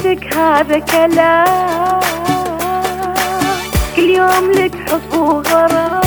بذمتك هذا كلام، كل يوم لك حب وغرام.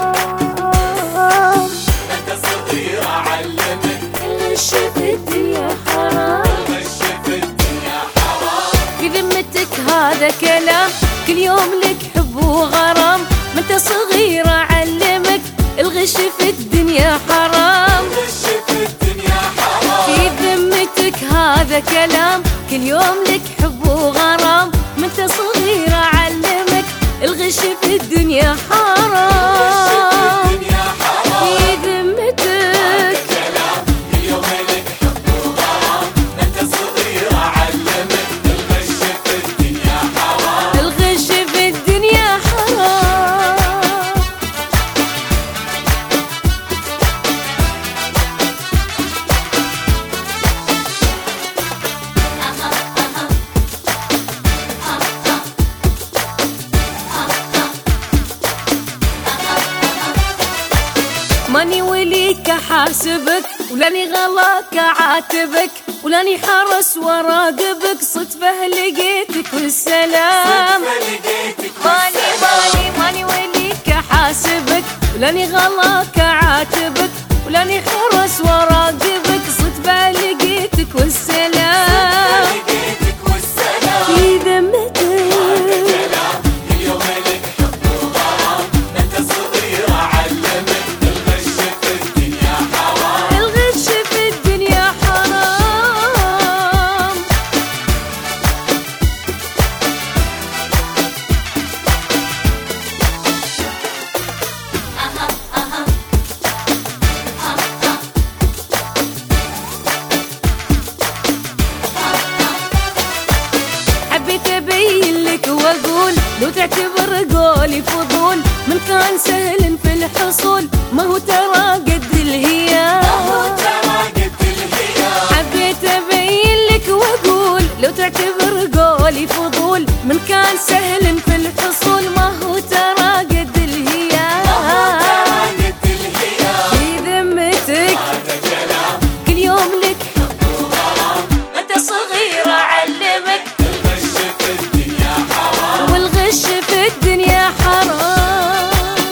انت صغير اعلمك الغش في الدنيا حرام، الغش في الدنيا حرام. بذمتك هذا كلام، كل يوم لك حب وغرام. ما انت صغير اعلمك الغش في الدنيا حرام، الغش في الدنيا حرام. في ذمتك هذا كلام، كل يوم لك حب وغرام. ما انت صغير اعلمك الغش في الدنيا حرام، في ذمتك كلام اليوم لك حب وغرام. انت صغير اعلمك الغش في الدنيا حرام، الغش في الدنيا حرام. ماني وليك احاسبك، ولاني غلاك اعاتبك، ولاني حرس وراقبك. صدفة لقيتك والسلام، ماني وليك احاسبك، ولاني غلاك اعاتبك، ولاني حرس وراقبك. صدفة لقيتك والسلام، في ذمتك اليوم لك حب وغرام. انت صغير اعلمك الغش في الدنيا حرام، الغش في الدنيا حرام. حبيت ابين لك واقول لو تعتبر قولي فضول، من كان سهل في الحصول ما هو ترى قد الهيام. حبيت ابين لك واقول لو تعتبر قولي فضول، من كان سهل في الحصول ما هو ترى قد الهيام. في ذمتك كل يوم لك حب وغرام. انت صغير اعلمك الغش في الدنيا حرام، والغش في الدنيا حرام.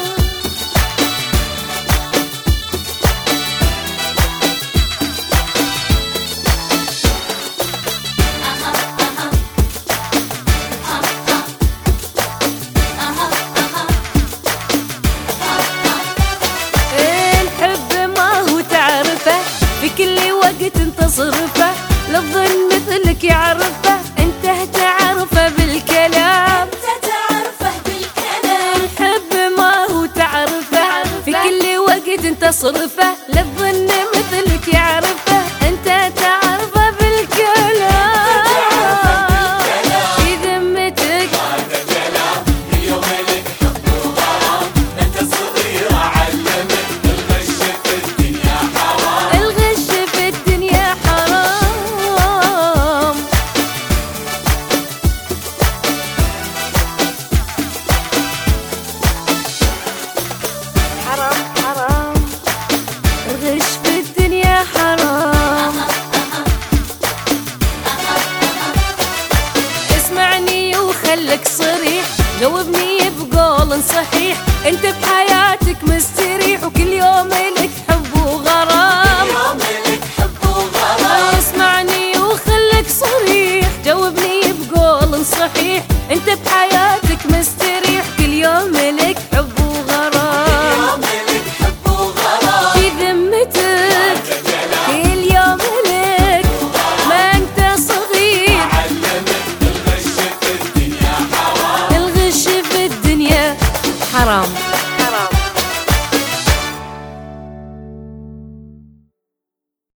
الحب ما هو تعرفه، في كل وقت تصرفه. لا تظن مثلك يعرفه، انت تعرفه بالكلام. الحب ما هو تعرفه، في كل وقت تصرفه. لا تظن مثلك يعرفه، انت تعرفه بالكلام. في ذمتك هذا كلام اليوم لك حب وغرام. انت صغير اعلمك الغش في الدنيا حرام، الغش في الدنيا حرام. حرام الغش في الدنيا حرام. اسمعني وخلك صريح، جاوبني